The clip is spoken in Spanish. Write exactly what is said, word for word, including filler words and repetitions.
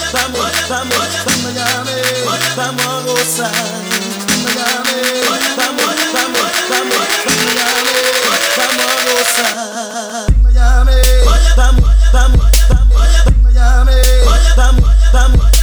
vamos, vamos, Miami, vamos a gozar. Miami, vamos, vamos, vamos, Miami, vamos a gozar. Miami, vamos, vamos, vamos, Miami, vamos, vamos.